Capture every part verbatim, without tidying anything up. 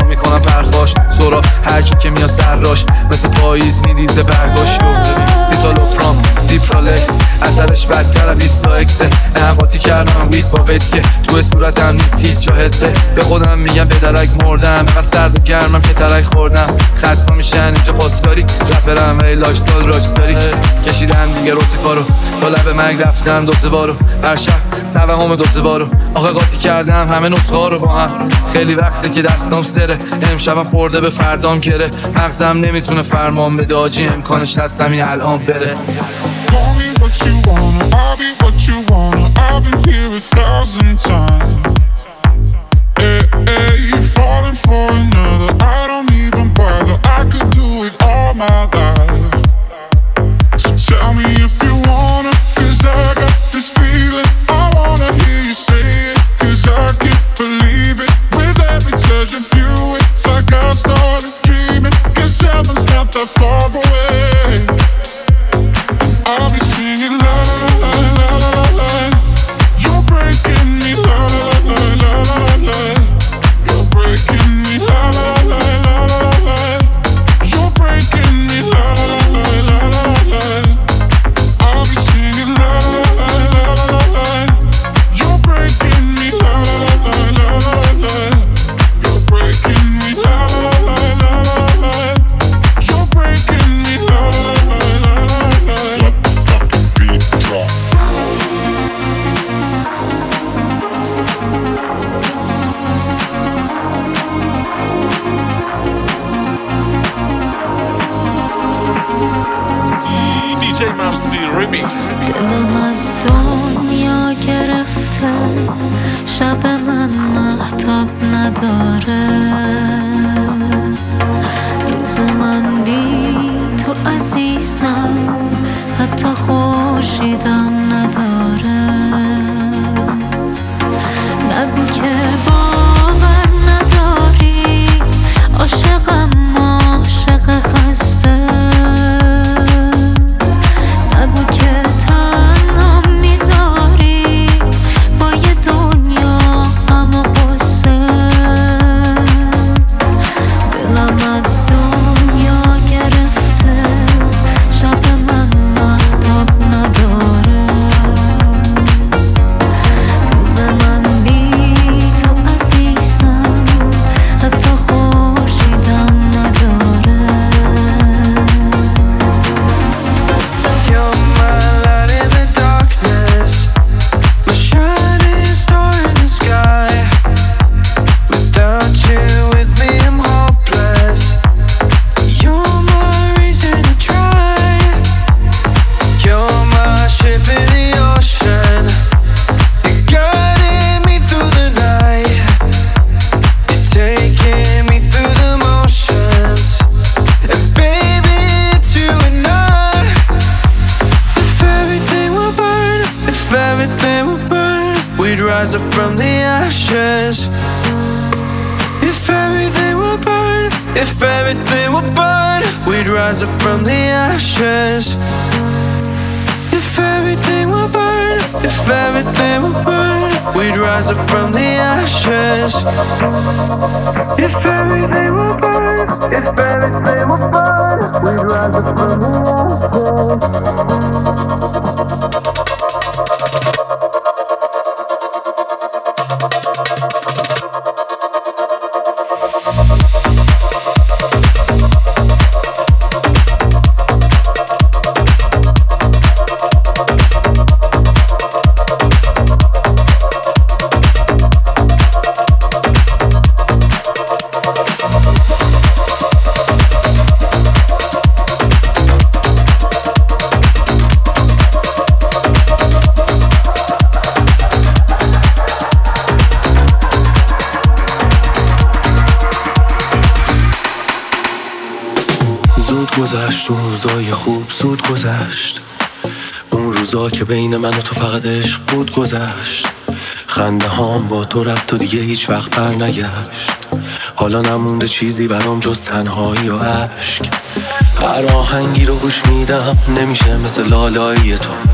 نگاه میکنم پرخاش سورا هر کی که میاد سراش مثل پاییز میریزه برگاشو سیتالوفرام سیپرالکس اثرش بدتر بیست اکسه نه قاطی کردم وید با قصه تو صورتم نیست هیچ جا حسه به خودم میگم به درک مردم بقید سرد و گرمم که ترک خوردم خطا میشن اینجا پاسکاری رفرم ولی لایف ستایل راکستاری کشیدم دیگه روز کارو تا لب مرگ رفتم دو سه بارو هر شب توهم دو سه بارو آخه قاطی کردم همه نسخه ها رو با هم خیلی وقته که دستام سره امشبم خورده به فردام گره مغزم نمیتونه فرمان بده آجی امکانش هست همین الان بره Call me what you wanna, I'll be what you wanna. I've been here a thousand times. Hey, hey, you're falling for another. I don't even bother. I could do it all my life. So tell me if you wanna, 'cause I got this feeling. I wanna hear you say it, 'cause I can't believe it. With every touch of you, it's like I've started dreaming. 'Cause heaven's not that far away. I'll be singing la la la la la la la. You're breaking me la la la la la la la. You're breaking me la la la la la la la. You're breaking me la la la la la la la. I'll be singing la la la la la la. You're breaking me la la la la la la. You're breaking me la la la la la la. You're breaking me la la la la la la. دی جی ممسی ریمیکس. دلم از دنیا گرفته شب من مهتاب نداره روز من بی تو عزیزم حتی خورشیدم نداره نگو که باور نداری عاشقم عاشق خسته نگو که تنها میذاری با یه دنیا غم و غصه دلم از دنیا گرفته شب من مهتاب نداره روز من بی تو عزیزم حتی خورشیدم نداره You're my light in the darkness, my shining star in the sky. Without you with me, I'm hopeless. You're my reason to try. You're my ship in the ocean. You're guiding me through the night. You're taking me through the motions. And baby, it's you and I. If everything would burn, if everything would burn, we'd rise up from the ashes. If everything would burn, if everything would burn, we'd rise up from the ashes. If everything would burn, if everything would burn, we'd rise up from the ashes. If everything would burn, if everything would burn, we'd rise up from the گذشت اون روزای خوب زود گذشت اون روزا که بین من و تو فقط عشق بود گذشت خنده هام با تو رفت و دیگه هیچ وقت بر نگشت حالا نمونده چیزی برام جز تنهایی و عشق هر آهنگی رو گوش میدم نمیشه مثل لالایی تو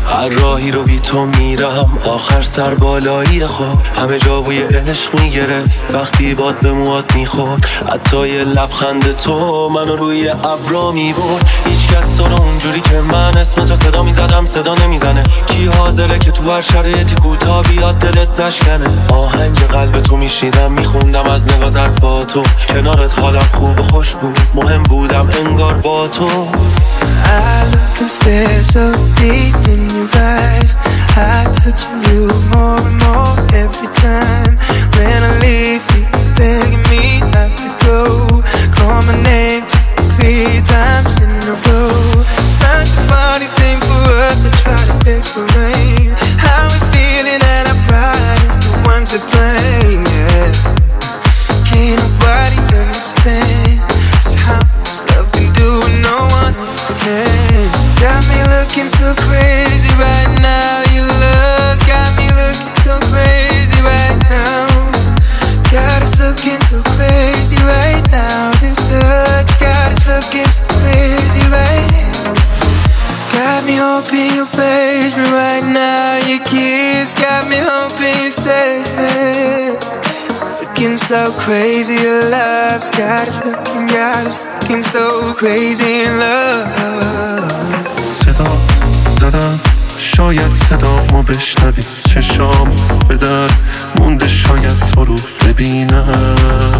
هر راهی رو بی تو میرم آخر سر بالایی خواب. همه جا بوی عشق میگرفت وقتی باد به موات میخورد. حتی یه لبخند تو منو روی ابرا میبرد. هیچ کس تو رو اونجوری که من اسم تو صدا میزدم صدا نمیزنه. کی حاضره که تو هر شرایطی کوتاه بیاد دلت نشکنه. آهنگ قلب تو میشیدم میخوندم از نگاه طرفاتو. کنارت حالم خوب و خوش بود مهم بودم انگار با تو. I look and stare so deep in your eyes. I touch you more and more every time. When I leave you, begging me not to go. Call my name three times in a row. Such a funny thing for us to try to explain. How we feeling and our pride is the one to blame, yeah. Can't nobody understand. It's how this love can do when no one else can. Got me looking so crazy right now. Your love's got me looking so crazy right now. Got us looking so crazy right now. This touch got us looking so crazy right now. Got me hoping you'll page me right now. Your kiss got me hoping you say it. Looking so crazy, your love's got us looking, got us looking so crazy in love. صدا زدم شاید صدامو بشنوی. چشام به در مونده شاید تو رو ببینم.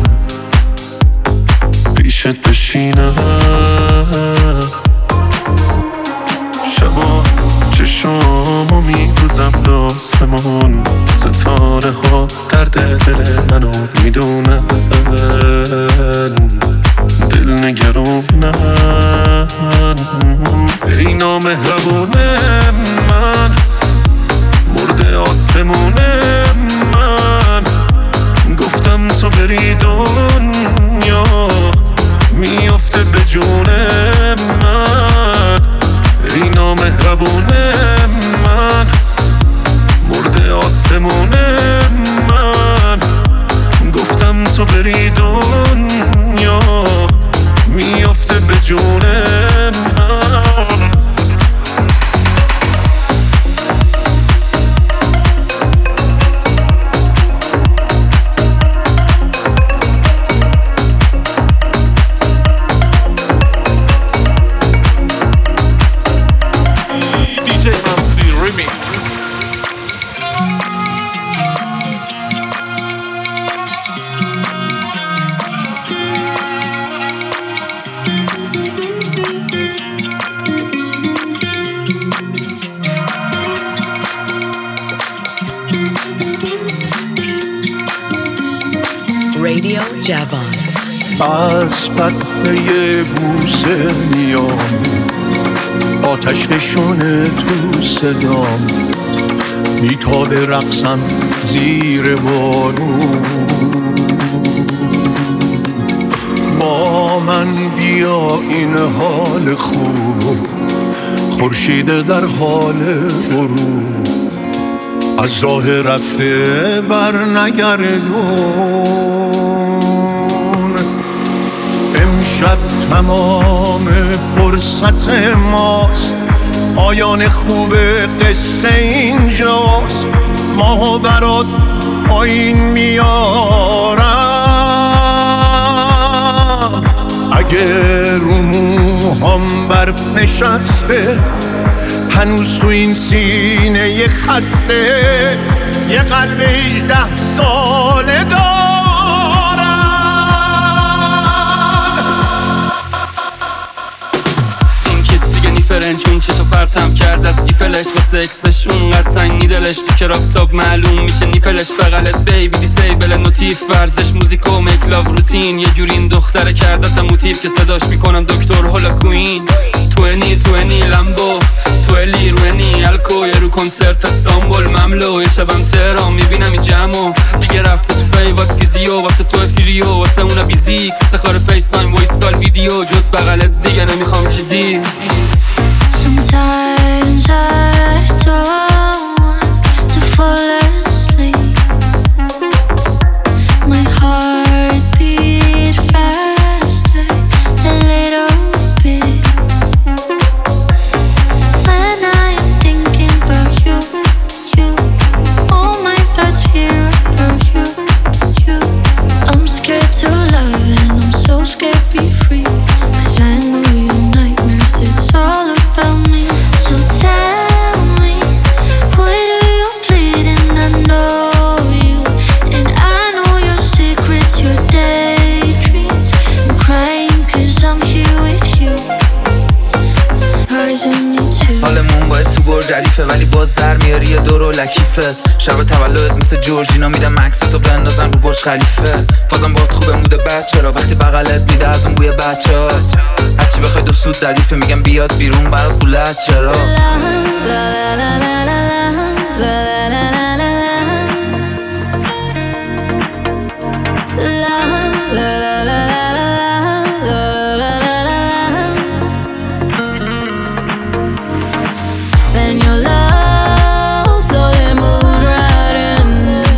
پیشت بشینم. شبا چشامو میدوزم لاسمون. ستاره ها درد دل منو میدونن. دل نگرونن. ای نامهربون من مرده آسمون من. گفتم تو بری دنیا میافته به جون من. ای نامهربون من مرده آسمون من. گفتم تو بری دنیا میافته به جون من. Radio Javon. از پته بوسه میام. آتش فشونه تو صدام. میتابه رقصم زیر بارون. با من بیا این حال خوب. خورشید در حال غروب. از راه رفته بر نگردون. امشب تمام فرصت ماست. پایان خوب قصه اینجاست. ما برات پایین میارم. اگه رو موهام برف نشسته هنوز تو این سینه یه خسته یه قلب هجده ساله دارم. این کس دیگه نیفرن چون چشو پرتم کرد از ایفلش و سکسش اونقدر تنگی دلش تو کراپتاب معلوم میشه نیپلش بغلت بیبی دیسیبل نوتیف ورزش موزیک و میک لاو روتین. یه جوری این دختره کردتم موتیف که صداش میکنم دکتر هولا کوین. توینی توینی لمبو تویلی روینی الکو. یه رو کنسرت استانبول مملو. یه شبم تهران میبینم این جمعو دیگه رفته تو فیوات فیزیو. واسه تو فیریو واسه اونا بیزیک. تخار فیس تایم وایس کال ویدیو. جز بغلت دیگه نمیخوام چیزی. Sometimes I don't want to fall asleep. My heart beat faster a little bit. When I am thinking ردیفه ولی باز در میاری یه دور و لکیفه. شب تولدت مثل جورجینا میدم مکستو بندازن رو برج خلیفه. فازم باهات خوبه موده بچه را وقتی بغلت میده از اون بوی بچه ها. هرچی بخوای دو سود ردیفه میگم بیاد بیرون برات پولت چرا. Then your love slowly moved right in.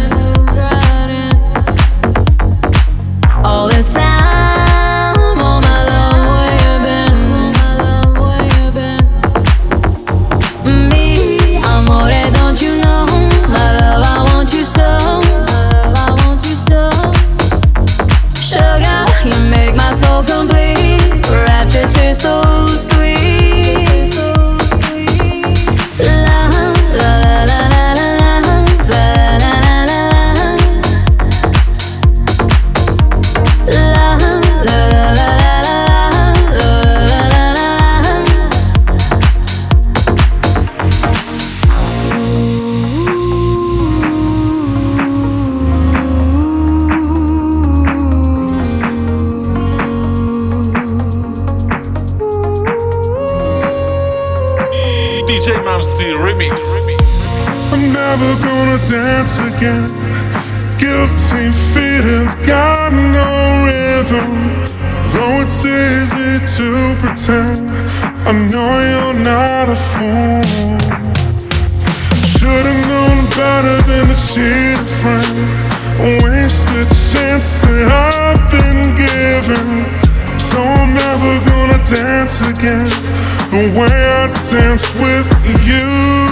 All this time, oh my love, where you been? Me, amore, don't you know? My love, I want you so. I want you so. Sugar, you make my soul complete. Rapture taste so sweet. D J Mamsi Remix. I'm never gonna dance again. Guilty feet have got no rhythm. Though it's easy to pretend, I know you're not a fool. Should've known better than to cheat a friend. Waste the chance that I've been given. So I'm never gonna dance again the way I dance with you.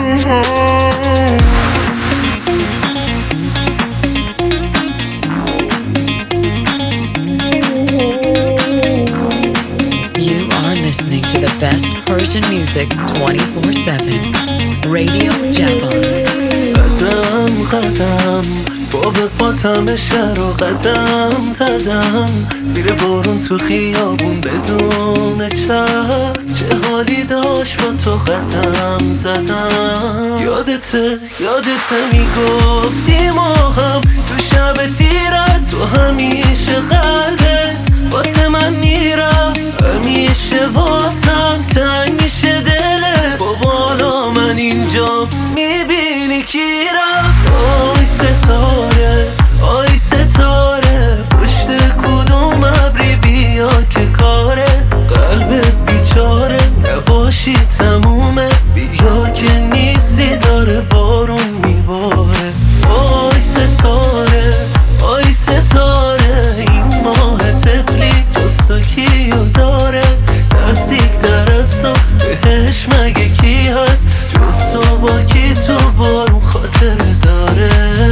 You are listening to the best Persian music twenty-four seven. Radio Javan. قدم قدم با به پاتم شهر و قدم زدم زیر بارون تو خیابون بدون چتر. چه حالی داشت با تو قدم زدم. یادته یادته میگفتی ما هم تو شب تیرت تو همیشه قلبت واسه من میرفت. همیشه واسم تنگ میشه دلت. با بالا من اینجا میبینی کی رفت. آی ستاره آی ستاره پشت کدوم ابری بیا که کاره. قلبت بیچاره نباشی تمومه. بیا که نیستی داره بارون میباره. آی ستاره آی ستاره این ماه تفلی جستو کیو داره. نزدیک در از تو بهش مگه کی هست جز تو با کی تو بارون خاطر داره.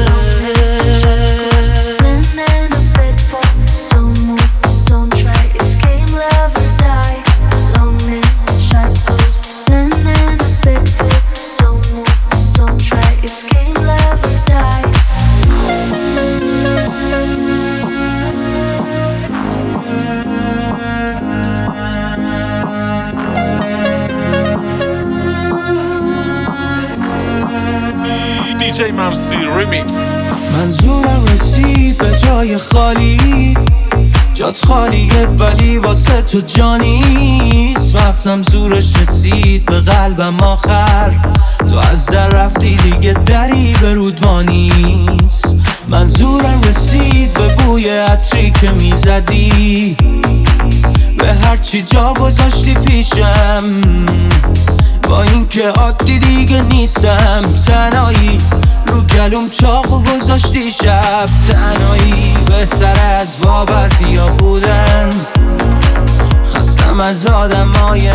D J Mamsi Remix. منظورم رسید به جای خالی. جات خالیه ولی واسه تو جانیست. مغزم زورش رسید به قلبم آخر. تو از در رفتی دیگه دری به رودوانیست. منظورم رسید به بوی عطری که میزدی. به هرچی جا گذاشتی پیشم. با این که عادی دیگه نیستم. تنهایی رو گلوم چاقو گذاشتی شب. تنهایی بهتر از با بعضیا بودن. خستم از آدمای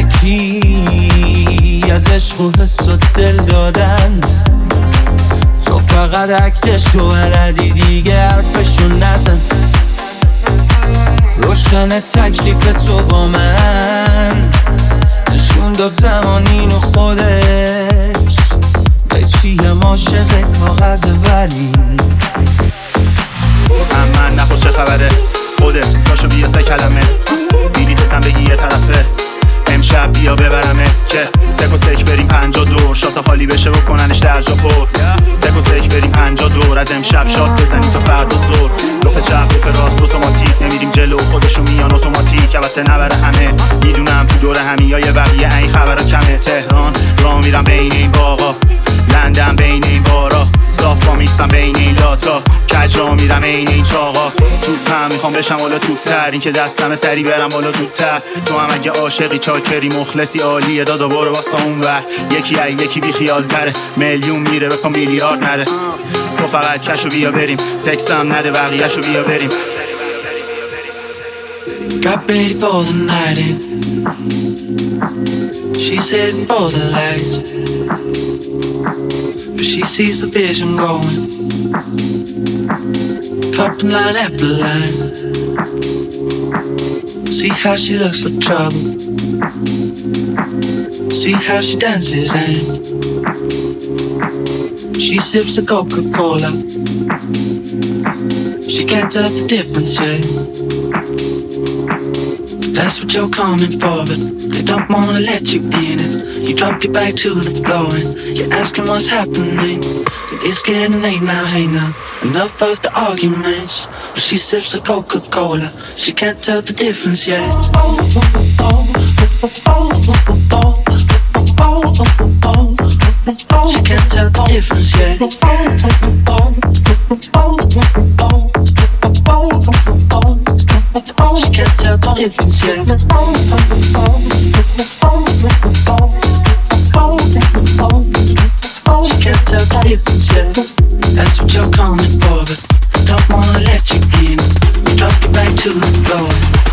الکی از عشق و حس و دل دادن. تو فقط عکسشو بلدی دیگه حرفشو نزن. روشن تکلیف تو با من نشون داد زمان اینو خودش. به چیم عاشق کاغذ ولی من نخوش خبره خودت داشو بیا سه کلمه. بیلیتتم بگی یه طرفه امشب بیا ببرمه که تک و دکو سیک بریم پنجا دور شاتا حالی بشه بکننش در جا پر دکو سیک بریم پنجا دور از امشب شاد بزنیم تا فردا زور لپ چپ لپ راست اتوماتیک نمیریم جلو خودشو میان اتوماتیک البته نبره همه میدونم تو دور همیای بقیه این خبرها کمه تهران راه میرم بین این باغا لندن بین این بارا صاف میستم بین این لاتا کجا میرم این این چاقا توپ هم میخوام بشم بالا توپتر این که دستم سری برم بالا زودتر تو هم اگه عاشقی چاکری مخلصی عالیه دادا برو واسه اون ور یکی ای یکی بی خیال تره میلیون میره بکن میلیارد نره تو فقط کشو بیا بریم تکسم نده بقیهشو بیا بریم Got ready for the night in. She's heading for the lights, but she sees the vision going. Couple line after line. See how she looks for trouble. See how she dances and she sips a Coca-Cola. She can't tell the difference yet. That's what you're coming for, but they don't wanna let you in it. You drop your back to the floor and you're asking what's happening. It's getting late now, hey now. Enough of the arguments. But she sips a Coca-Cola. She can't tell the difference yet. She can't tell the difference yet. She can't tell the difference yet. She can't tell the difference yet. That's what you're coming for, but don't wanna let you in. You drop your back to the floor.